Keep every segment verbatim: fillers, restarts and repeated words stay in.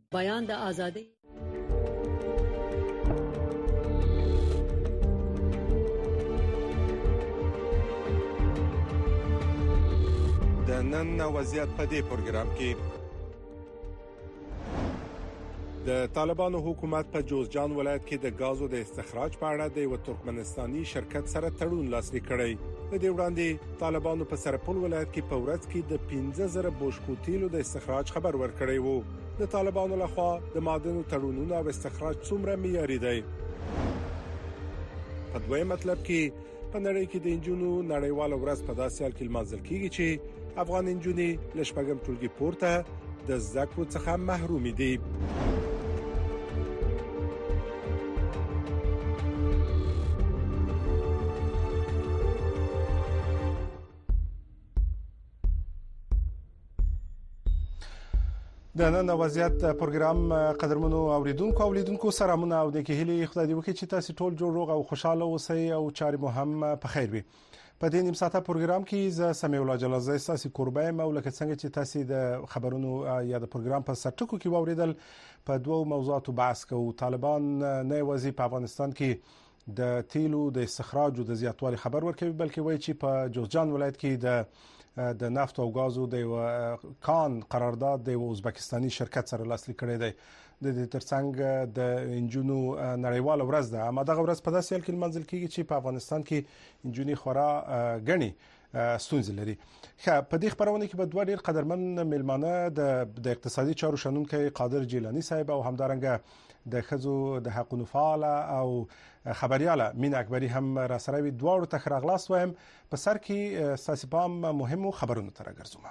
بیان د ازادي د نن وضعیت په دې پروګرام کې د طالبانو حکومت په جوزجان ولایت کې د غازو د استخراج په اړه د یو ترکمنستاني شرکت سره تړون لاسلیک کړی. د دې وړاندې طالبانو په سرپل ولایت کې په ورځ کې د پنځه زره بوشکو تیلو د استخراج خبر ورکړی وو. د طالبانو لخوا د معدنو تړونونو او استخراج څومره معیاري دی؟ په دویم مطلب کې په نړۍ کې د انجونو نړیواله ورځ په داسې حال کې لمانځل کیږي چې افغان انجونې له شپږم ټولګي پورته د زده کړو څخه محروم دي. د نن وضعیت پروګرام قدرمنو اوریدونکو او لیدونکو سلامونه او د کېهلي خدای دې وکړي چې تاسو ټول جوړ روغ او خوشاله اوسئ او چارې مو هم په خیر وي. په دې نیم ساعته پروګرام کې ز سمیع الله جلال تاسو قربای مولکه څنګه چې تاسو د خبرونو یا د پروګرام په سرټکو کې ووریدل په دوو موضوعاتو بحث کوو. طالبان نه وزي په افغانستان کې د تیلو د استخراج او د زیاتوالي خبر ورکوي بلکې وایي چې په جوزجان ولایت کې د د نفت او غازو د کان قرارداد د ازبکستاني شرکت سره لاسلیک کړی دی. د دې ترڅنګ د انجونو نړیواله ورځ ده. اما دغه ورځ په داسې حال کې لمانځل کیږي چې په افغانستان کې انجونی خورا غني ستونزې لري. په دې خبرونه کې به دوه ډیر قدرمن ملمانه د د اقتصادي چارو شنونکي قادر جیلانی صاحب او همدارنګه د خزو د حقوقو فعال او خبرياله مين اکبری هم را سره وي. دواړو ته خراغلاس وایم. په سر کې ساسپام مهمو خبرونو تر راګرځوم.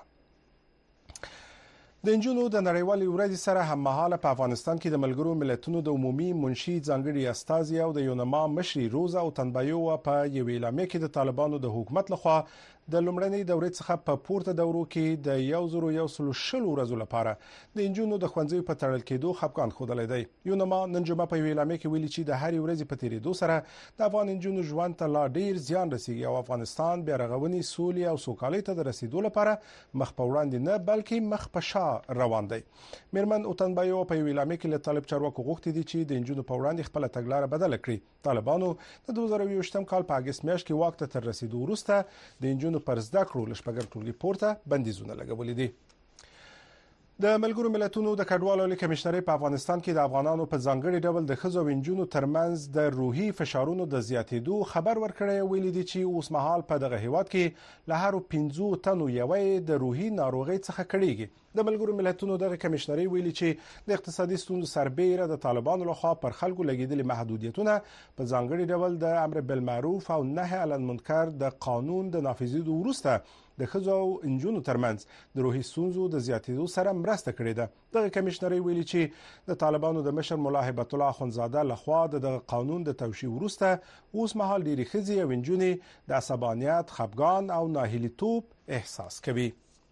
د انجونو د نړیوالې ورځې سره هم مهاله په افغانستان کې د ملګرو ملتونو د عمومي منشي ځانګړي استازي او د یونما مشري روزا او تنبایو په یو اعلامیه کې د طالبانو د حکومت لخوا د لومړنۍ دورې څخه په پورته دورو کې د یو زرو یو سل شل ورځو لپاره د انجونو د خوندزي په تړل کېدو خپګان خوده دی. یونما نن جمعه په اعلامیه کې ویلي چې د هر ورځې په تیریدو سره د افغان انجونو ژوند ته لا ډیر زیان رسیږي او افغانستان بیا رغونی سولې او سوکالۍ ته د رسیدو لپاره مخ په وړاندې نه بلکې مخ په شا روان دی. میرمن اوتنبایو په اعلامیه کې له طالب چارواکو غوښتي دي چې د انجونو په وړاندې خپل تګلارې بدل کړي. طالبانو د دوه زره یوولسم کال په اگست میاشت کې واک ته تر رسیدو وروسته د انجونو پر زده کړو شپږم ټولګي پورته بندیزونه لګولې دي. د ملګرو ملتونو د کډوالو کمشنري په افغانستان کې د افغانانو په ځانګړي ډول د خزو وینجونو ترمنځ د روحي فشارونو د زیاتېدو خبر ورکړی. ویلي دي چې اوس مهال په دغه هیواد کې له هر پنځو تنو یوې د روحي ناروغي څخه کړيږي. د ملګرو ملتونو دغه کمشنري ویلي چې د اقتصادي ستونزو سربېره د طالبانو لخوا پر خلکو لګیدلي محدودیتونه په ځانګړي ډول د امر بالمعروف او نهي عن المنکر د قانون د نافذېدو وروسته د خزو او انجونو ترمنځ د روحي ستونزو د زیاتېدو سره مرسته کړې ده. دغه کمشنري ویلي چې د طالبانو د مشر مولا هیبت الله اخوندزاده لخوا د قانون د توشیح وروسته اوس مهال ډېری خزي او انجونې د عصبانیت، خپګان او ناهیلیتوب احساس کوي.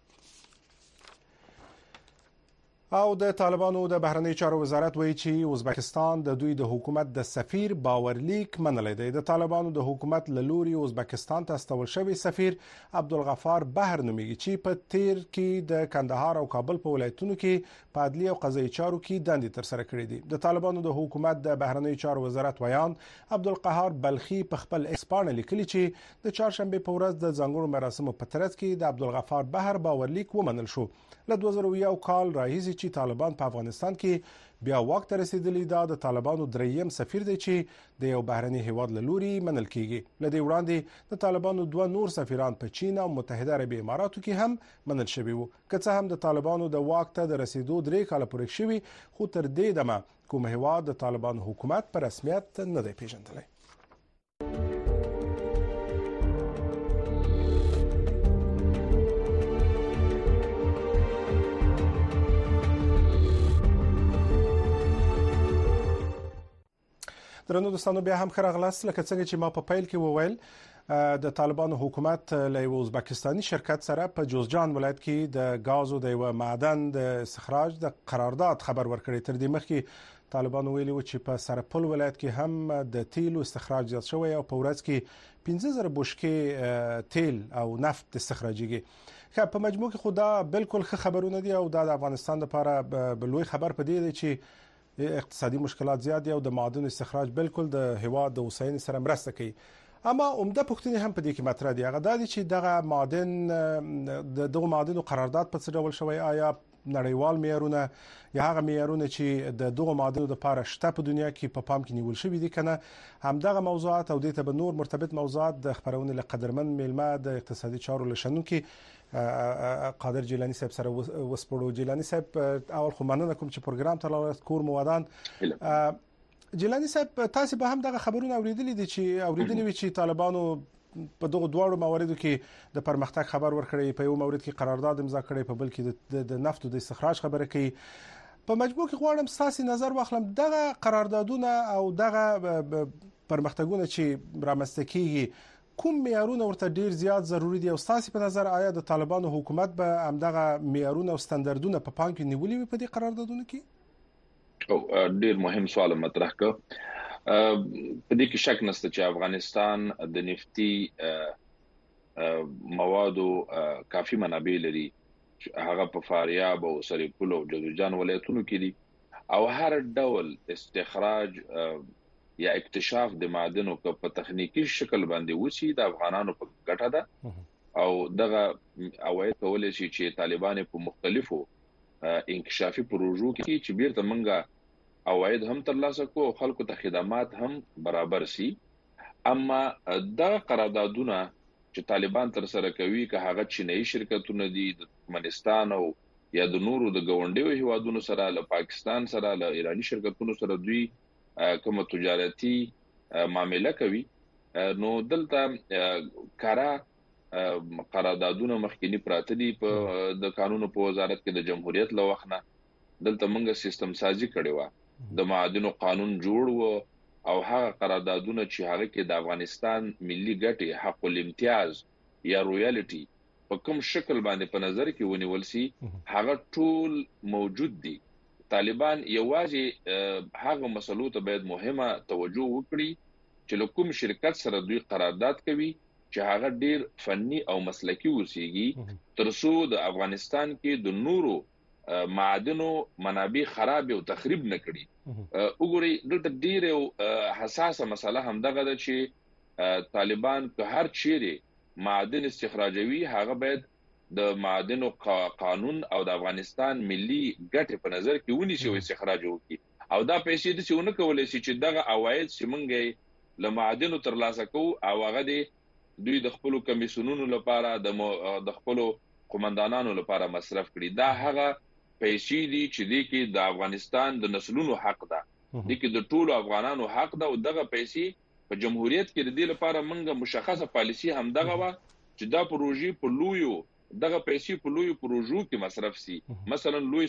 او د طالبانو د بهرنی چارو وزارت وایي چې ازبکستان د دوی د حکومت د سفیر باورلیک منلې دی. د طالبانو د حکومت له لوري ازبکستان ته استول شوی سفیر عبدالغفار بهر نومیږي چې په تیر کې د کندهار او کابل په ولایتونو کې په عدلي او قضایي چارو کې دندې تر سره کړې دي. د طالبانو د حکومت د بهرنی چارو وزارت ویان عبدالقهار بلخي په خپل اسپانه لیکلي چې د چهارشنبه په ورځ د ځانګړو مراسمو په ترڅ کې د عبدالغفار بهر باورلیک ومنل شو. له دوه زره یو کال راهیسې چې طالبان په افغانستان کې بیا واک ته رسیدلی دا د طالبانو دریم سفیر دی چې د یو بهرني هیواد له لوري منل کیږي. له دې وړاندې د طالبانو دوه نور سفیران په چین او متحده عربي اماراتو کې هم منل شوي وو. که څه هم د طالبانو د واک ته د رسیدو درې کاله پوره شوي خو تر دې دمه کوم هیواد د طالبانو حکومت په رسمیت نه دی پیژندلی. درنو دوستانو بیا هم خراغلاس لکه څنګه چې ما په پیل کې وویل د طالبانو حکومت له ازبکستاني شرکت سره په جوزجان ولایت کې د غازو د یو معدن د استخراج د قرارداد خبر ورکړی. تر دې مخکې طالبانو ویلي و چې په سرپل ولایت کې هم د تیلو استخراج زیات شوی او په ورځ کې پنځه زره بوشکې تیل او نفت استخراجيږي. که په مجموع کې خو دا بالکل ښه خبرونه دي او دا د افغانستان لپاره به لوی خبر پدې دی چې اقتصادي مشکلات زیات دي او د معادن استخراج بالکل د هیواد د وسایل سره مرسته کوي. اما عمده پوښتنې هم په دې کې مطرح دي. هغه دا دي چې دغه معادن د دغه معادنو قرارداد په څه ډول شوی، آیا نړیوال معیارونه یا هغه معیارونه چې د دغه معادنو لپاره شته په دنیا کې په پام کې نیول شوی دي کنه؟ همدغه موضوعات او د ته به نور مرتبط موضوعات د خبرونه له قدرمن میلمه د اقتصادي چارو لشنونکي قادر جیلانی صاحب سره وسپړو. جیلانی صاحب اول خو مننه کوم چې پروګرام ته لاړ کور موادان. جیلانی صاحب تاسو به هم دغه خبرونه اوریدلې دي چې اوریدلې وي چې طالبانو په دغه دواړو مواردو کې د پرمختګ خبر ورکړی، په یو مورد کې قرارداد امضا کړی، په بل کې د نفتو د استخراج خبره کوي. په مجموع کې غواړم ستاسو نظر واخلم، دغه قراردادونه او دغه پرمختګونه چې رامنځته کیږي کوم معیارونه ورته ډیر زیات ضروری دي او ستاسو په نظر آیا د طالبانو حکومت به همدغه معیارونه او ستاندردونه په پام کې نیولي وي په دې قراردادونو کې؟ او ډیر مهم سوال مطرح کړ. په دې کې شک نشته چې افغانستان د نفتي موادو کافي منابع لري، هغه په فاریاب او سرپل او جوزجان ولایتونو کې دي او هر ډول استخراج یا اکتشاف د معادنو په تخنیکی شکل باندې وسی د افغانانو په ګټه ده او دغه اوایل کولای شي چې طالبان په مختلفو انکشافي پروژو کې چې بیرته منګه اواید هم ترلاسه کو خلکو ته خدمات هم برابر سي. اما دا قراردادونه چې طالبان تر سره کوي که هغه چینایي شرکتونه دي د ترکمنستان او یا د نورو د ګاونډیو هیوادونو سره، له پاکستان سره، له ایرانی شرکتونو سره دوی کوم تجارتي معاملې کوي، نو دلته کارا قراردادونه مخکینی پراته دي په د قانونو په وزارت کې د جمهوریت له وخت نه. دلته موږ سیستم سازي کړی و، د معادنو قانون جوړ و او هغه قراردادونه چې هغه کې د افغانستان ملي ګټې، حق الامتیاز یا رویالټي په کوم شکل باندې په نظر کې ونیول سي هغه ټول موجود دي. طالبان یوازې هغه مسلو ته باید مهمه توجه وکړي چې کوم شرکت سره دوی قرارداد کوي چې هغه ډیر فني او مسلکي وسیږي ترڅو د افغانستان کې د نورو معادنو منابع خراب او تخریب نه کړي. وګورئ دلته ډیره حساسه مسله هم دغه ده چې طالبان که هر چیرې معادن استخراجوي هغه باید د معادنو قانون او د افغانستان ملي ګټې په نظر کې ونیسي او استخراج وکړي او دا پیسې د څونه کولای شي چې دغه عواید چې مونږه له معادنو ترلاسه کوو او هغه د دوی د خپل کمیسیونونو لپاره د خپل قومندانانو لپاره مصرف کړي. دا هغه پیسې دي چې د کې د افغانستان د نسلونو حق ده، د کې د ټولو افغانانو حق ده او دغه پیسې په جمهوریت کې د دې لپاره موږ مشخصه پالیسی هم دغه وا چې دا پروژې په لویو دغه پیسې په لویو پروژو کې مصرف سي. مثلا لوی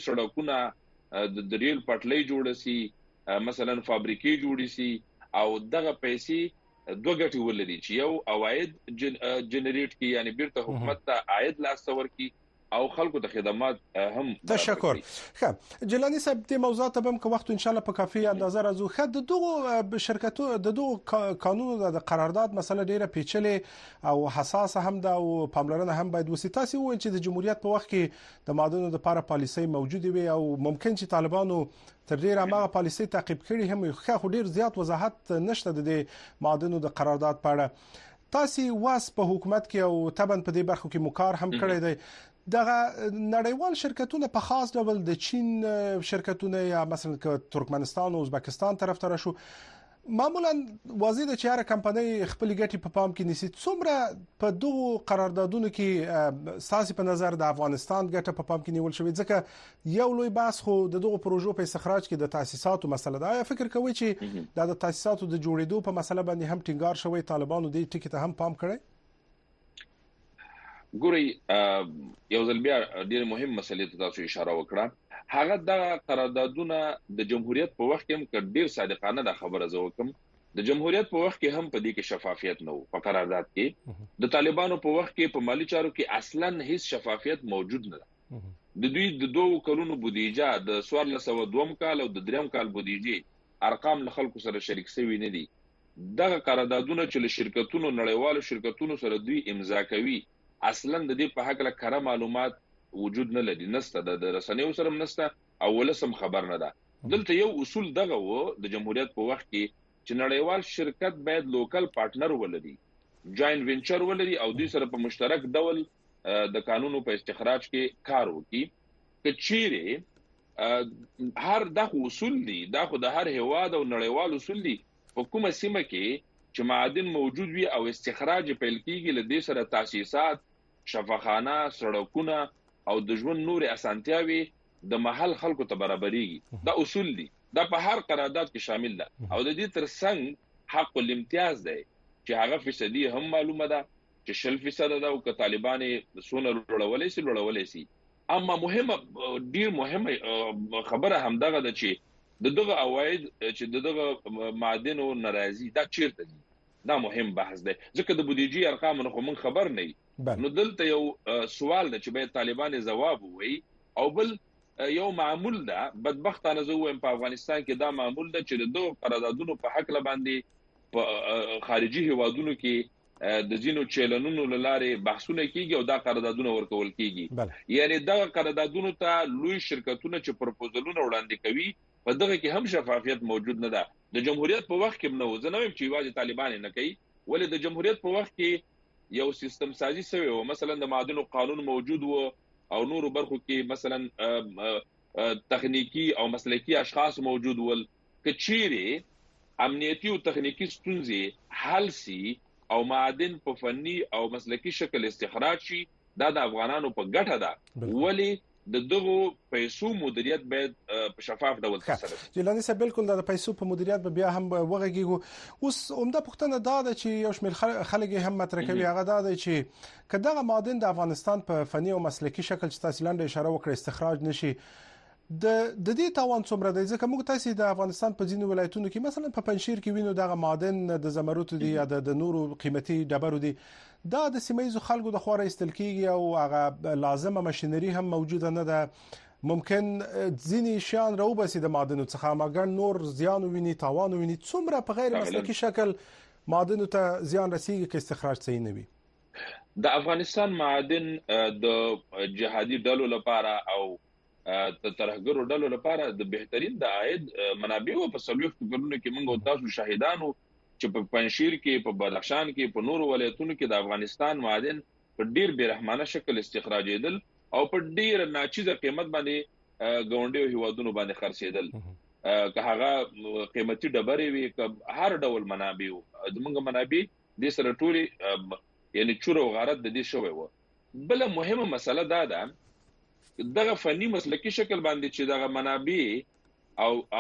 سړکونه د ریل پټلۍ جوړ سي، مثلا فابریکې جوړ سي او دغه پیسې دوه ګټې ولري چې یو اواید جنریټ کی، یعنی بیرته حکومت ته عاید لاس ور کی او خلکو ته خدمات هم. تشکر. ښه جیلانی صاحب د موضوع ته هم که وخت ان شاء الله په کافي اندازه راځو. خد د دغه شرکتو د دغه قانونو د قرارداد مسله ډیره پیچلې او حساسه هم ده او پاملرنه هم باید وسي. تاسو وایي چې د جمهوریت په وخت کې د معادنو لپاره پالیسي موجوده وي او ممکن چې طالبانو تر ډیره هغه پالیسي تعقیب کړي هم، خو ډیر زیات وضاحت نشته د معادنو د قرارداد په اړه. تاسو واس په حکومت کې او طبعا په دې برخو کې مکار هم کړی دی. دغه نړیوال شرکتونه په خاص ډول د چین شرکتونه یا مثلا که ترکمنستان او ازبکستان طرف ته راشو معمولا واضح ده چې هر کمپنۍ خپل ګټې په پام کې نیسي. څومره په دوه قراردادونو کې ساسي په نظر د افغانستان ګټه په پام کې نیول شوې؟ ځکه یو لوی بحث خو د دغه پروژو په استخراج کې د تاسیساتو مسله ده. آیا فکر کوئ چې د تاسیساتو د جوړېدو په مسله باندې هم ټینګار شوی، طالبانو دې ټکی ته هم پام کړی؟ ګوري یو ځل بیا ډېر مهم مسلې ته تاسو اشاره وکړه. هغه د قراردادونه د جمهوریت په وخت کې هم ډېر صادقانه د خبره زو کوم د جمهوریت په وخت کې هم په دې کې شفافیت نه وو. په قرارداد کې د طالبانو په وخت کې په مالی چارو کې اصلاً هیڅ شفافیت موجود نه ده. د دوی د دوه کلونو بودیجه د څوارلس سوه دوه کال او د دریم کال بودیجه ارقام له خلکو سره شریک شوي نه دي. دغه قراردادونه چې له شرکتونو نړیوالو شرکتونو سره دوی امضا کوي اصلا د دې په حق له کره معلومات وجود نه لري، نسته د رسنیو سره نسته او ولسم خبر نه ده. دلته یو اصول دغه وو د جمهوریت په وخت کې چې نړیوال شرکت باید لوکل پارټنر ولري، جاینټ وینچر ولري او دوی سره په مشترک ډول د قانونو په استخراج کې کار وکړي. کچېره هر دغه اصول دي، دا خو د هر هواد او نړیوال اصول دي، په کومه سیمه کې چې معادن موجود وي او استخراج پیل کیږي له دې سره تاسیسات، شفاخانه، سړکونه او د ژوند نور اسانتیاوي د محل خلکو ته برابرېږي. دا اصول دي، دا په هر قرارداد کې شامل ده او د دې ترڅنګ حق الامتیاز دی چې هغه فیصدي هم معلومه ده چې شل فیصد ده او که طالبان سونه لوړولې سي لوړولې سي. اما مهمه ډیر مهمه خبره هم دغه ده چې دغه اواید چې دغه معادنو ناراضي دا چیرته دي، دا مهم بحث دی ځکه د بودیجې ارقام نه خو خبر نه. نو دلته یو سوال ده چې باید طالبان جواب ووایي او بل یو معمول ده بدبختانه زه وایم په افغانستان کې دا معمول ده چې د قراردادونو په حق باندې په خارجي هیوادونو کې د ځینو چیلنونو لاره بحثونه کیږي او دا قراردادونه ورکول کیږي. یعنی دا قراردادونو ته لوی شرکتونه چې پروپوزلونه وړاندې کوي په دغه کې هم شفافیت موجود نه ده. د جمهوریت په وخت کې نو زه نه وایم چې واځي طالبان نه کوي، ولې د جمهوریت په وخت کې یو سیستم سازي شوی و، مثلا د معادنو قانون موجود و او نورو برخو کې مثلا تخنیکی او مسلکی اشخاص موجود ول. کچېره امنیتي او تخنیکی ستونزې حل سي او معادن په فني او مسلکی شکل استخراج شي، دا د افغانانو په ګټه ده. ولی د دغه پیسو مدیریت باید په شفاف ډول ترسره شي. جیلانی صاحب بالکل د پیسو په مدیریت به بیا هم وغږیږو. اوس عمده پوښتنه دا ده چې یو شمېر خلک هم مطرح کوي، هغه دا ده چې که دغه معادن د افغانستان په فني او مسلکی شکل چې تاسو لاندې اشاره وکړه استخراج نشي، د د دې تاوان څومره دی؟ ځکه موږ تاسو د افغانستان په ځینو ولایتونو کې مثلا په پنځشیر کې وینو دغه معادن د زمرد دي یا د نورو قیمتي ډبرو دي، دا د سیمایي خلکو د خوري استل کیږي او هغه لازمه ماشينري هم موجوده نه ده. ممکن ځینې شیان راوبسي د معادنو څخه، مګر نور زیان ویني، تاوان ویني. څومره په غیر مسلکی شکل معادنو ته زیان رسیږي که استخراج صحیح نه وي؟ د افغانستان معادن د جهادي ډلو لپاره او د ترهګرو ډلو لپاره د بهترین د عاید منابع او په سلوخت کورونو کې موږ تاسو شاهدانو چې په پنځشیر کې، په بدخشان کې، په نورو ولایتونو کې د افغانستان معادن په ډیر بیرحمانه شکل استخراجېدل او په ډیر ناچیزه قیمت باندې ګاونډیو هیوادونو باندې خرڅېدل. که هغه قیمتي ډبرې وي، که هر ډول منابع زموږ منابع د سره ټولي یعنی چور او غارت د دې شوی و. بل مهمه مسله دا ده دغه فني مسلکی شکل باندې چې دغه منابع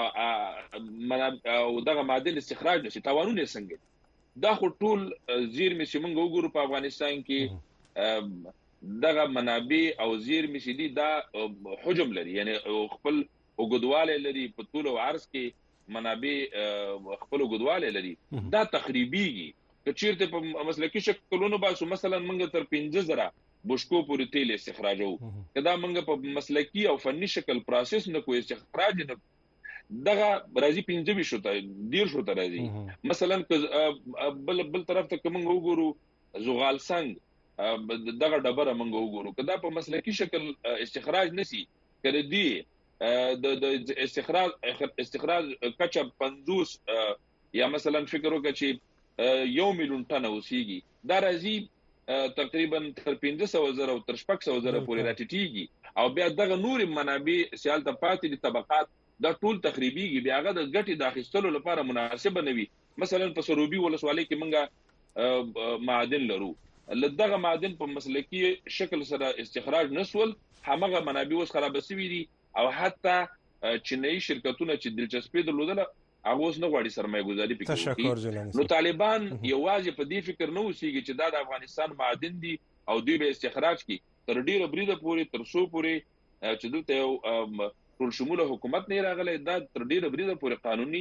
او او دغه معادن استخراج نشي، تاوانونه څنګه دا خو ټول زیرمې چې موږ وګورو په افغانستان کې دغه منابع او زیرمې چې دي دا حجم لري، یعنی خپل وګدواله لري، په طول او عرض کې منابع خپل وګدواله لري. دا تخریبيږي که چیرته په مسلکی شکلونو باسو مثلا موږ تر پنځه زره بشکو پورې تیل استخراجو، کدا موږ په مسلکی او فني شکل پروسس نه کوی استخراج نه دغه راځي پنځه شو ته ډیر شو ته راځي. مثلا بل بل طرف ته کوم وګورو زغال سنگ دغه ډبره موږ وګورو، کدا په مسلکی شکل استخراج نسی کړي دي د استخراج استخراج کچا پنځوس یا مثلا فکر وکړي چې یو میلیون ټن اوسېږي، دا راځي تقریبا تر پنځه سوه زره او تر شپږ سوه زره پورې راټیټیږي او بیا دغه نور منابع سیال ته پاتې دي طبقات دا ټول تخریبيږي، بیا هغه د ګټې د اخیستلو لپاره مناسب نه وي. مثلا په سروبي ولسوالۍ کې منګه معادن لرو، لدغه معادن په مسلکی شکل سره استخراج نسول، همغه منابع اوس خراب شوي دي او حتی چینایي شرکتونه چې دلچسپي درلودله هغه اوس نه غواړي سرمایه گذاري پکې. نو طالبان یوازې په دې فکر نه اوسېږي چې دا د افغانستان معادن دي او دوی به استخراج کړي تر ډیره بریده پورې، تر څو پورې چې دلته یو ټول شموله حکومت نه راغلی، دا تر ډیره بریده پورې قانوني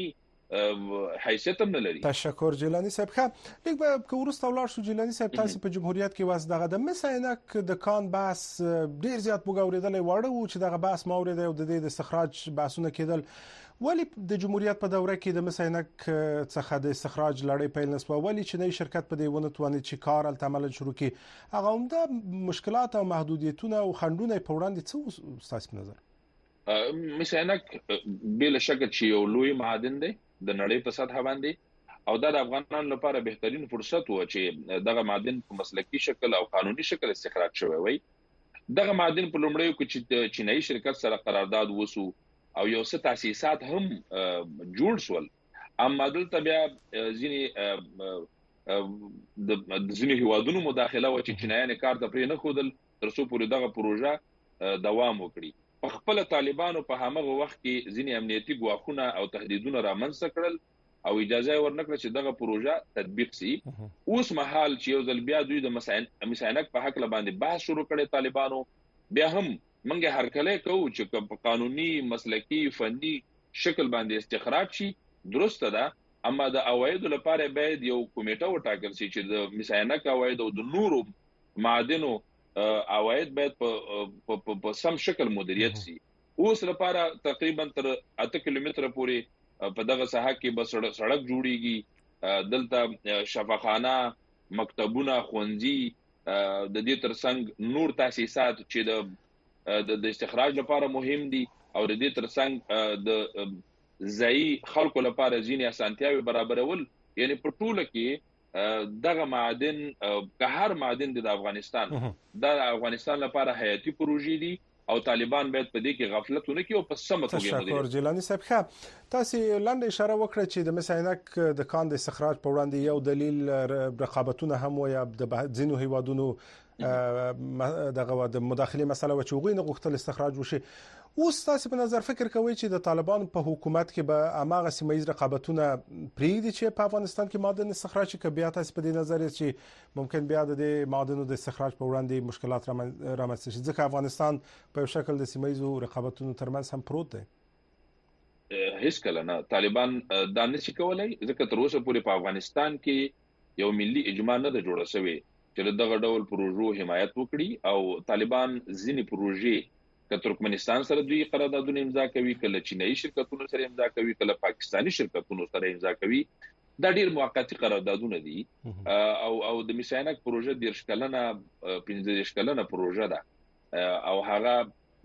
حیثیت هم نه لري. تشکر جیلانی صاحب. ښه لیک به که وروسته ولاړ شو جیلانی صاحب، تاسو په جمهوریت کې واس دغه د مس عینک د کان بحث ډیر زیات موږ اورېدلی واړه وو چې دغه بحث ما اورېدی او د دې د استخراج بحثونه کېدل. ولی د جمهوریت په دوره کې د مس عینک څخه د استخراج لړۍ پیل نه شوه؟ ولې چینایي شرکت په دې ونه توانید چې کار هلته عملاً شروع کړي؟ هغه عمده مشکلات او محدودیتونه او خنډونه یې په وړاندې څه وو ستاسو په نظر؟ مس عینک بلا شک چې یو لوی معدن دی د نړۍ په سطح باندې، او دا د افغانانو لپاره بهترین فرصت و چې دغه معدن په مسلکی شکل او قانوني شکل استخراج شوی وي. دغه معدن په لومړیو کې چې چینایي شرکت سره قرارداد وسو او یو څه تاسیسات هم جوړ شول، اما دلته بیا ځینې د ځینې هیوادونو مداخله و چې چینایان کار ته پرې نه ښودل ترڅو پورې دغه پروژه دوام وکړي. په خپل طالبانو په هغه وخت کې ځینې امنیتي ګواښونه او تهدیدونه رامنځته کړل او اجازه ورنکړه چې دغه پروژه تطبیق شي. اوس مهال چې یو ځل بیا دوی د مس عینک په حق باندې بحث شروع کړي طالبانو، بیا هم منګه هرکله کوو چې په قانوني مسلکی فني شکل باندې استخراج شي درسته ده، اما د اوایدو لپاره باید یو کمیټه وټاکل شي چې د مس عینک اوایدو د نورو معادنو اواید باید په په سم شکل مدیریت شي. اوس لپاره تقریبا تر اته کیلومتره پورې په دغه ساحه کې بس سړک جوړیږي، دلته شفاخانه، مکتبونه، ښوونځي، د دې ترڅنګ نور تاسیسات چې د استخراج لپاره مهم دي او د دې ترڅنګ د ځای خلکو لپاره ځینې اسانتیاوي برابرول. یعنی په ټوله کې دغه معدن که هر معدن د افغانستان د افغانستان لپاره حیاتي پروژې دي او طالبان باید په دې کې غفلت ونه کړي او په سمه توګه مدیریت. تشکر جیلانی صاحب. ښه تاسو لاندې اشاره وکړه چې د مس عینک د کان د استخراج په وړاندې یو دلیل رقابتونه هم و یا د ځینو هیوادونو دغه د مداخله مسله و چې هغوی نه غوښتل استخراج وشي. اوس تاسو په نظر فکر کوئ چې د طالبانو په حکومت کې به هماغه سیمه ییز رقابتونه پرېږدي چې په افغانستان کې معدن استخراج شي، که بیا تاسو په دې نظر چې ممکن بیا د معدنونو د استخراج په وړاندې مشکلات رامنځته شي، ځکه افغانستان په یو شکل د سیمه ییزو رقابتونو ترمنځ هم پروت دی؟ هیڅ کله نه طالبان دا نشي کولای، ځکه تر اوسه پورې په افغانستان کې یو ملي اجماع نه ده جوړه شوې چې دغه ډول پروژو حمایت وکړي. او طالبان ځینې پروژې که ترکمنستان سره دوی قراردادونه امضا کوي، کله چینایي شرکتونو سره امضا کوي، کله پاکستانی شرکتونو سره امضا کوي، دا ډیر موقتی قراردادونه دي. او او د مس عینک پروژه د ارشکلنه پنځه ارشکلنه پروژه ده او هغه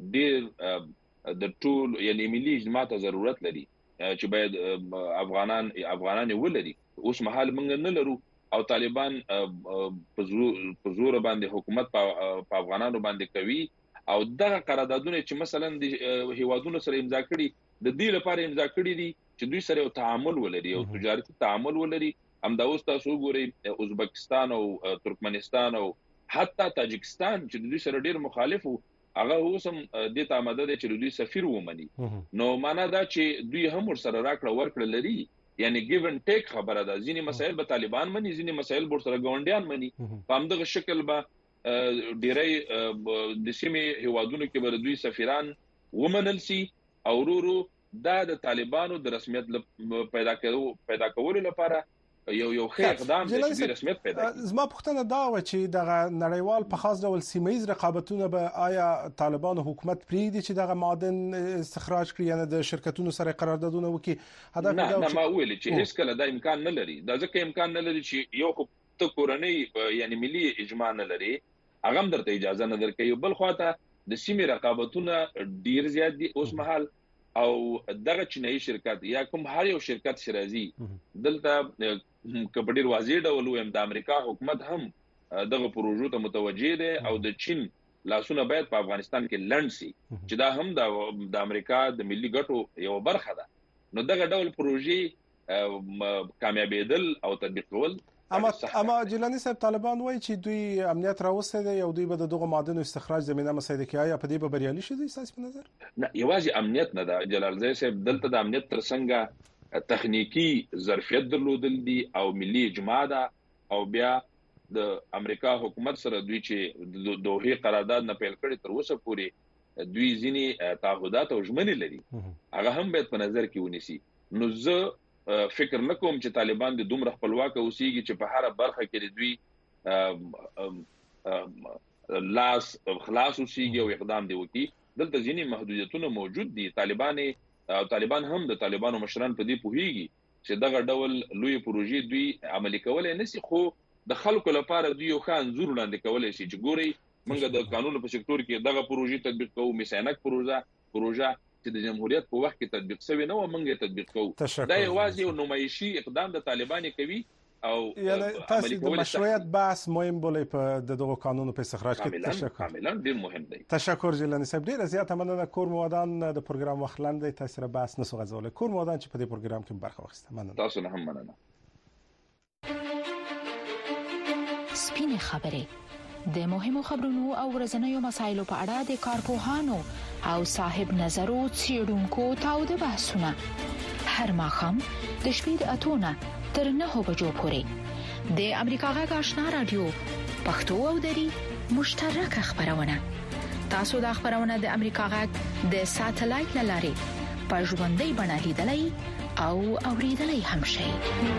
ډیر د ټول یعنی ملي اجماع ته ضرورت لري چې باید افغانان افغانان ولري. اوس مهال موږ نه لرو او طالبان په زور باندې حکومت په افغانانو باندې کوي او دغه قراردادونه چې مثلا د هیوادونو سره امضا کړي د دې لپاره امضا کړي دي چې دوی سره یو تعامل ولري او تجارتي تعامل ولري. همدا اوس تاسو ګورئ ازبکستان او ترکمنستان او حتی تاجکستان چې دوی سره ډیر مخالف وو، هغه اوس هم د ته آماده دي چې دوی سفیر ومني. نو معنا دا چې دوی هم ور سره راکړه ورکړه لري، یعنی ګیو ان ټیک خبره ده. ځینې مسایل به طالبان مني، ځینې مسایل ور سره ګاونډیان مني. په همدغه شکل به ډیری د سیمې هیوادونو کې به دوی سفیران ومنل سي او ورو دا د طالبانو د رسمیت پیدا کولو پیدا کولو لپاره یو یو ښه اقدام دی چې رسمیت پیدا کړي. زما پوښتنه دا و چې دغه نړیوال په خاص ډول سیمه ییز رقابتونه به آیا طالبانو حکومت پرېږدي چې دغه معدن استخراج کړي، یعنی د شرکتونو سره قراردادونه وکړي؟ هدف نه نه ما ویل چې هیڅ کله دا امکان نه لري. دا ځکه امکان نه لري چې یو خو ته کورنۍ یعنی ملي اجماع نه لري، هغه هم درته اجازه نه درکوي. بل خواته د سیمې رقابتونه ډیر زیات دي اوس مهال او دغه چینایي شرکت یا کوم هر یو شرکت شرازي دلته کبډیر واضح ډول ویم د امریکا حکومت هم دغه پروژو ته متوجه دي او د چین لاسونه باید په افغانستان کې لند سي چې دا هم د امریکا د ملي ګټو یو برخه ده. نو دغه ډول پروژې کامیابیدل او تطبیق کول. اما اما جیلانی صاحب طالبان وایي چې دوی امنیت راوستي دی او دوی به دغه معدنونو استخراج زمينه مساعده کوي. آیا په دې به بریالي شي تاسو په نظر؟ نه یوازې امنیت نه ده جلال زای صاحب، دلته د امنیت ترڅنګ تخنیکی ظرفیت درلودل دي او ملي اجماع ده او بیا د امریکا حکومت سره دوی چې د دوه قرارداد نه پیل کړي تر اوسه پورې دوی ځینی تعهدات او ژمنې لري، هغه هم باید په نظر کې ونیسي. نو زه فکر نکوم چې طالبان د دومره خپلواک اوسېږي چې په هر برخه کې دوی لاس خلاص اوسېږي او اقدام دی وکړي. دلته ځینې محدودیتونه موجود دي. طالبان او طالبان هم د طالبانو مشران په دې پوهیږي چې دغه ډول لوی پروژې دوی عملي کولای نشي، خو د خلکو لپاره دوی یو ښه انځور وړاندې کولای شي چې ګوري موږ د قانون په سکتور کې دغه پروژې تطبیق کوو، میسانک پروژه پروژه چې د جمهوریت په وخت کې تطبیق شوی نه و موږ یې تطبیق کوو. دا یوازې یو نمایشي اقدام د طالبانو کوي او یعنی تاسو د مشروعیت بحث مهم بولئ په دغه قانونو په استخراج کې. تشکر کاملا ډیر مهم دی. تشکر جیلانی صاحب، ډیر زیاته مننه. کور موادان د پروګرام وخت لاندې تاسو سره بحث نسو غځولای. کور موادان چې په دې پروګرام کې برخه واخیسته، مننه. تاسو نه هم مننه. سپینې خبرې د مهمو خبرونو او ورځنیو مسایلو په اړه د کارپوهانو او صاحب نظرو څېړونکو تاوده بحثونه هر ماښام د شپې د اتونه تر نهو بجو پورې د امریکا غږ آشنا رادیو پښتو او دری مشترکه خبرونه. تاسو د خبرونه د امریکا غږ د ساتلایت لارې په ژوندۍ بڼه لیدلای او اوریدلای هم شئ.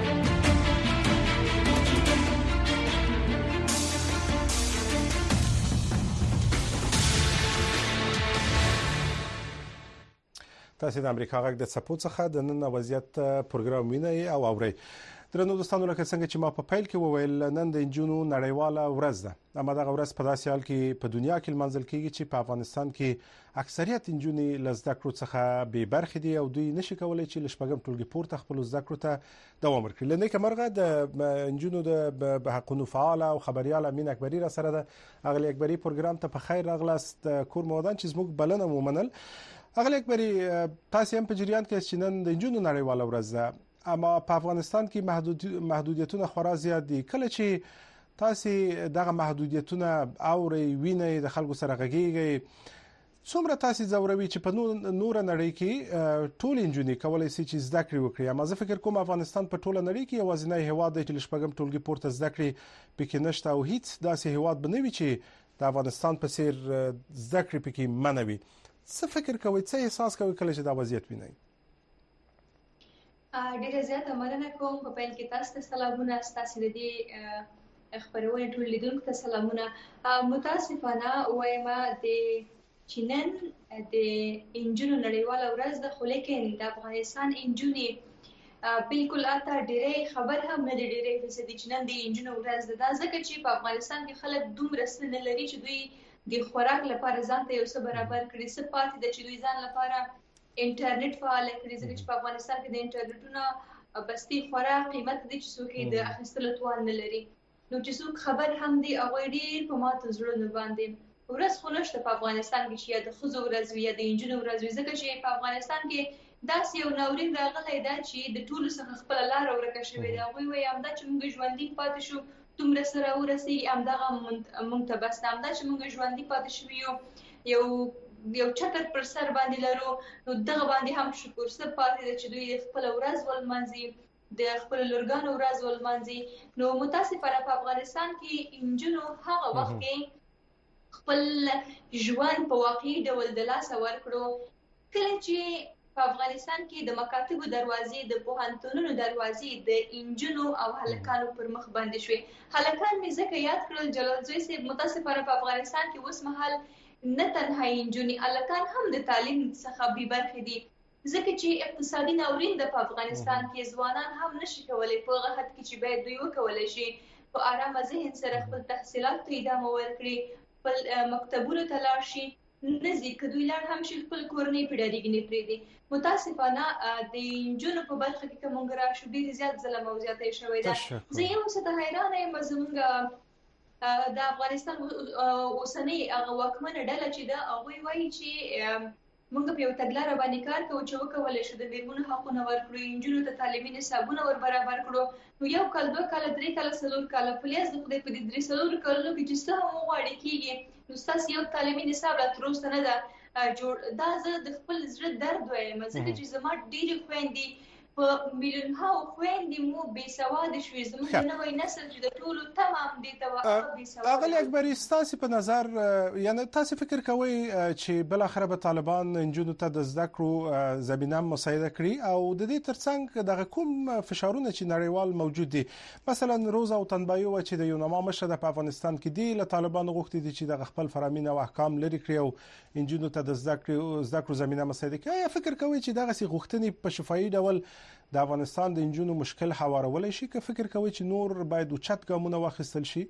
تاسو د امریکا غږ د څپو څخه د نن وضعیت پروګرام وینئ او اورئ. درنو دوستانو، لکه څنګه چې ما په پیل کې وویل، نن د انجونو نړیواله ورځ ده. اما دغه ورځ په داسې حال کې په دنیا کې لمانځل کیږي چې په افغانستان کې اکثریت انجونې له زده کړو څخه بې برخې دي او دوی نشي کولای چې له شپږم ټولګي پورته خپل زده کړو ته دوام ورکړي. له نیکه مرغه د انجونو د حقوقو فعال او خبريال امین اکبري را سره ده. اغلی اکبري پروګرام ته په خیر راغلاست. کور موادان چې زموږ بلنه ومنل. اغلی اکبري، تاسو هم په جریان کې چې نن د انجونو نړیواله ورځ ده، اما په افغانستان کې محدود محدودیتونه خورا زیات دي. کله چې تاسو دغه محدودیتونه اوري وینئ، د خلکو سره غږیږئ، څومره تاسو ځوروي چې په نور نړۍ کې ټول انجونې کولای شي چې زده کړې وکړي؟ اما زه فکر کوم افغانستان په ټوله نړۍ کې یوازینی هیواد دی چې له شپږم ټولګي پورته زده کړې پکې نشته او هیڅ داسې هیواد به نه وي چې د افغانستان په څیر زده کړې پکې منع وي. څه فکر کوئ، څه احساس کوئ کله چې دا وضعیت وینئ؟ ډیره زیاته مننه کوم. په پیل کې تاسو ته سلامونه، تاسو د دې خبرونه ټول لیدونکو ته سلامونه. متاسفانه وایم د چینن د انجونو نړیواله ورځ د خو لیکن د افغانستان انجونې بالکل اته ډیره خبر هم نه ډیره فیصدي چینن د انجونو ورځ ده. دا ځکه چې په افغانستان کې خلک دومره ستنه لري چې دوی د خوراک لپاره ځان ته یو څه برابر کړي، څه پاتې د چې دوی ځان لپاره انټرنیټ فعال کړي. ځکه چې په افغانستان کې د انټرنیټونو بستی خورا قیمت دي چې څوک د اخیستلو توان نه لري. نو چې څوک خبر هم دي هغه ډیر په ماته زړه باندې ورځ خو نشته په افغانستان کې چې د ښځو ورځ وي یا د انجونو ورځ وي، ځکه چې په افغانستان کې داسې یو ناورین راغلی ده چې د ټولو څخه خپله لاره ورکه شوې ده. هغوی وایي همدا چې موږ ژوندي پاتې شو دومره سره ورسېږي، همدغه موږ ته بس ده. همدا چې موږ ژوندي پاتې شوي یو یو یو چتر پر سر باندې لرو، نو دغه باندې هم شکر څه پاتې ده چې دوی خپله ورځ ولمانځي، د خپلو لورګانو ورځ ولمانځي. نو متاسفانه په افغانستان کې انجونو هغه وخت کې خپل ژوند په واقعي ډول د لاسه ورکړو کله چې په افغانستان کې د مکاتبو دروازې، د پوهنتونونو دروازې د انجونو او هلکانو پر مخ باندې شوې. هلکان مې ځکه یاد کړل جلال زوی صاحب، متاسفانه په افغانستان کې اوس مهال نه تنها انجونې، هلکان هم د تعلیم څخه بې برخې دي، ځکه چې اقتصادي ناورین د په افغانستان کې ځوانان هم نشي کولای په هغه حد کې چې باید دوی وکولای شي په ارامه ذهن سره خپل تحصیلات ته ادامه ورکړي، خپل مکتبونو ته لاړ شي، نه ځي که دوی لاړ هم شي خپل کورنۍ په ډارېږي نه پرېږدي. متاسفانه د انجونو په برخه کې که موږ راشو ډېر زیات ظلم او زیاتی شوی ده. زه یو څه ته حیرانه یم، زموږ د افغانستان اوسنۍ هغه واکمنه ډله چې ده هغوی وایي چې موږ په یو تګلاره باندې کار کوو چې وکولی شو د میرمنو حقونه ورکړو، نجونو ته تعلیمي نصابونه ور برابر کړو. نو یو کال، دوه کاله، درې کاله، څلور کاله په لیاز د خدای په دې درې څلورو کلونو کې چې څه هم وغواړې کېږي، نو ستاسې یو تعلیمي نصاب لا تر اوسه نه ده جوړ. دا زه د خپل زړه درد وایم، ځکه چې زما ډېرې خویندې په میلیونها خويندې مو بې سواده شوې. زموږ د نوې نسل چې د ټولو تمام دي ته بې سواده. اغلی اکبري ستاسو په نظر یعنی تاسو فکر کوئ چې بل اخر به طالبان نجونو ته د زده کړو زمينه مساعده کړي او د دې ترڅنګ دغه کوم فشارونه چې نړیوال موجود دي، مثلا روزا او تنبایو چې د یونما مشر د افغانستان کې دی له طالبان غوښتي دي چې د خپل فرامین او احکام لري کړی او نجونو ته د زده کړو زده کړو زمينه مساعده کړي. یا فکر کوئ چې دغه سي غوښتنې په شفاهي ډول د افغانستان د انجونو مشکل هوارولای شي، که فکر کوي چې نور باید اوچت ګامونه واخیستل شي؟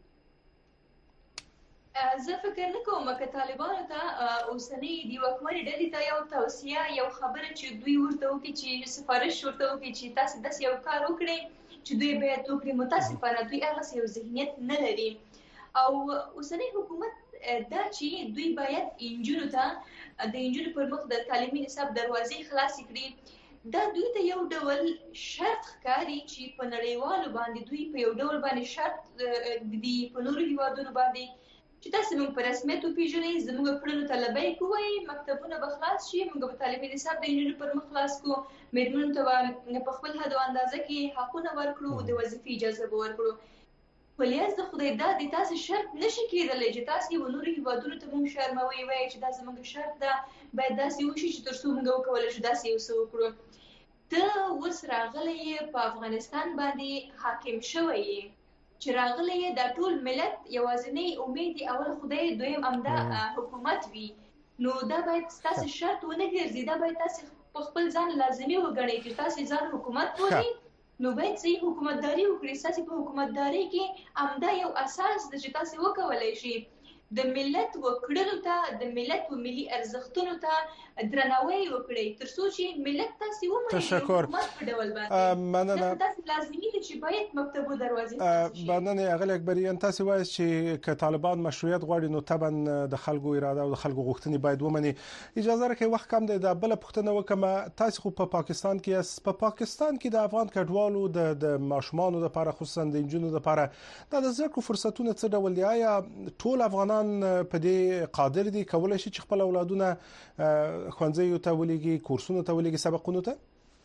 زه فکر نه کوم چې طالبانو ته اوسنۍ د واکمنې ډلې ته یو توصیه یو خبره چې دوی ورته وکړي چې سفارش ورته وکړي چې تاسو داسې یو کار وکړئ چې دوی باید وکړي. متاسفانه دوی هغه یو ذهنیت نه لري او اوسنۍ حکومت دا چې دوی باید انجونو ته د انجونو پر مخ د تعلیمي نصاب دروازې خلاص کړي. دا دوی ته یو ډول شرط ښکاري چې په نړیوالو باندې دوی په یو ډول باندې شرط دي په نورو هیوادونو باندې چې تاسو موږ په رسمیت وپیژنئ، زموږ کړنو ته لبیک ووایئ، مکتبونه به خلاص شي، موږ به تعلیمي نصاب د انجونو پر مخ خلاص کړو، میرمنو ته به په خپل حد او اندازه کې حقونه ورکړو، د وظیفې اجازه به ورکړو. په لیاز د خدای دا د تاسو شرط نشي کېدلی چې تاسو یو نورو هیوادونو ته موږ شرموئ وایئ چې دا زموږ شرط ده، باید داسې وشي چې تر څو موږ وکولی شو داسې یو څه وکړو. ته اوس راغلی یې په افغانستان باندې حاکم شوی یې چې راغلی یې دا ټول ملت یوازینی امید اول خدای دویم همدا حکومت وي، نو دا باید ستاسو شرط ونه ګرځي، دا باید تاسو په خپل ځان لازمي وګڼئ چې تاسو ځان حکومت بولئ، نو باید صحیح حکومتداري وکړئ. ستاسو په حکومتداري کې همدا یو اساس ده چې تاسو وکولای شئ د ملت وکړلو ته د ملت او ملي ارزښتونو ته درناوی وکړي تر څو چې ملت تاسو ومني. تشکر. مننه. تاسو لازمي دي چې باید مکتبو دروازې مننه. اغلی اکبري تاسو وایي چې ک طالبان مشروعیت غواړي نو طبعا د خلکو اراده او د خلکو غوښتنې باید ومني. اجازه راکړئ وخت کم دی د بل پښتنه وکم. تاسو خو په پاکستان کې اس په پاکستان کې د افغان کډوالو د د ماشومانو لپاره خصوصا د انجونو لپاره د زده فرصتونه څه ډول دي؟ آیا ټول افغانان په دې قادر دي کولای شي چې خپل اولادونه ښوونځیو ته ولېږي، کورسونو ته ولېږي، سبقونو ته؟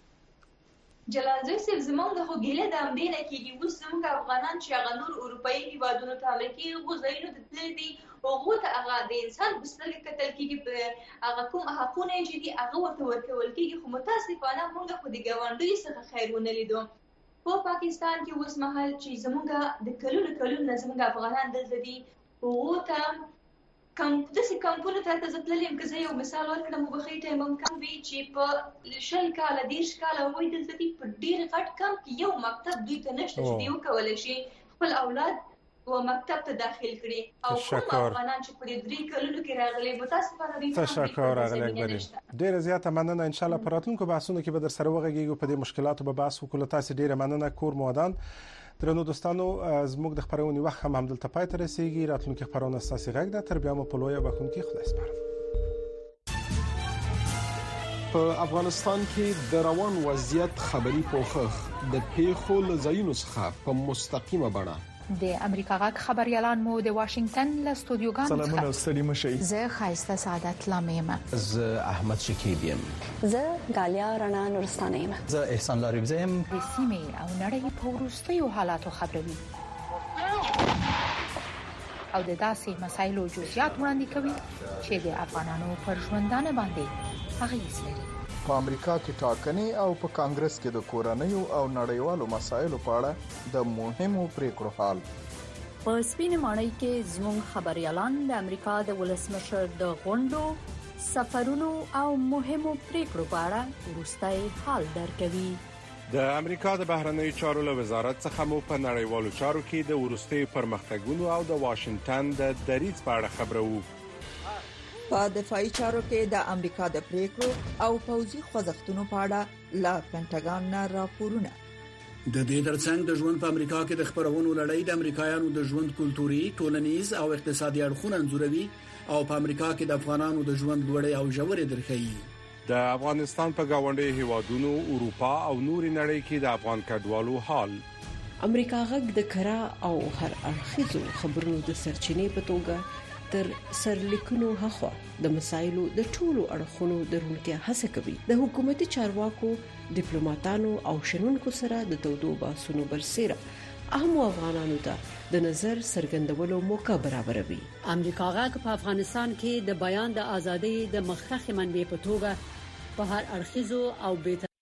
جلال زوی زمونږ د خوګیله د امدې نه کېږي. اوس زمونږ افغانان چې هغه نور اروپایي هیوادونو ته لکه هغو ځایونو ته تللي دي، هغو ته هغه د انسان په سترګه کتل کېږي، په هغه کوم حقونه چې دي هغه ورته ورکول کېږي. خو متاسفانه موږ خو د ګاونډیو څخه خیر ونه لیدو. په پاکستان کې اوس مهال چې زمونږ د کلونو کلونو نه زمونږ افغانان دلته دي، هغو ته کم داسې کمپونو ته ته زه تللې یم. که زه یو مثال ورکړم وبښئ ټایم هم کم وي چې په شل کاله دېرش کاله هغوی دلته دي، په ډېر غټ کمپ کې یو مکتب دوی ته نشته چې دوی وکولی شي خپل اولاد و مکتب ته داخل کړي. او کوم افغانان چې په دې درې کلونو کې راغلي متاسفانه دوی ته تشکر اغلی اکبري. ډېره زیاته مننه. ان شاء الله په راتلونکو بحثونو کې به در سره وغږیږو، په دې مشکلاتو به بحث وکړو. تاسو ډېره مننه. کور مودان درنو دوستانو، زموږ د خبرونې وخت هم همدلته پای ته رسیږي. راتلونکي خبرونه ستاسو غږ ده. تر بیا مو په لویه بخښونکي خدای سپارم. په افغانستان کې د روان وضعیت خبري پوښښ د پیښو له ځایونو څخه په مستقیمه بڼه د امریکا غږ خبريالان مو د واشنگټن له استودیوګانو څخه سلامونه ستړي مشئ. زه خایسته سعادت لامیم. زه احمد شکیب یم. زه غالیا رڼا نورستانه یم. زه احسان لاریبزی یم. د سیمې او نړۍ په وروستیو حالاتو خبروي او د داسې مسایلو جزئیات وړاندې کوي چې د افغانانو پر ژوندانه باندې اغیز لري. په امریکا کې ټاکنې او په کانګرس کې د کورنیو او نړیوالو مسایلو په اړه د مهمو پریکړو حال. په سپینې ماڼۍ کې زموږ خبريالان د امریکا د ولسمشر د غونډو، سفرونو او مهمو پریکړو په اړه وروستي حال درکوي. د امریکا د بهرنیو چارو له وزارت څخه مو په نړیوالو چارو کې د وروستي پرمختګونو او د واشنگټن د دریځ په اړه خبرو. په دفاعي چارو کې د امریکا د پریکړو او پوځي خوځښتونو په اړه لا پینټاګان نه راپورونه. د دې ترڅنګ د ژوند په امریکا کې د خبرونو لړۍ د امریکایانو د ژوند کلتوري، ټولنیز او اقتصادي اړخونه انځوروي او په امریکا کې د افغانانو د ژوند لوړې او ژورې درخي. د افغانستان په گاونډي هیوادونو، اروپا او نوري نړۍ کې د افغان کډوالو حال. امریکا غږ د کرا او هر اړخیزو خبرونو د سرچینې په توګه تر سرلیکونو هخوا د مسایلو د ټولو اړخونو درونکو هڅه کوي. د حکومتي چارواکو، ډیپلوماټانو او شنونکو سره د تودو بحثونو برسېره اهم افغانانو ته د نظر څرګندولو موقع برابروي. امریکا غاک په افغانستان کې د بیان د ازادۍ د مخکخ منبع په توګه په هر اړخیزو او به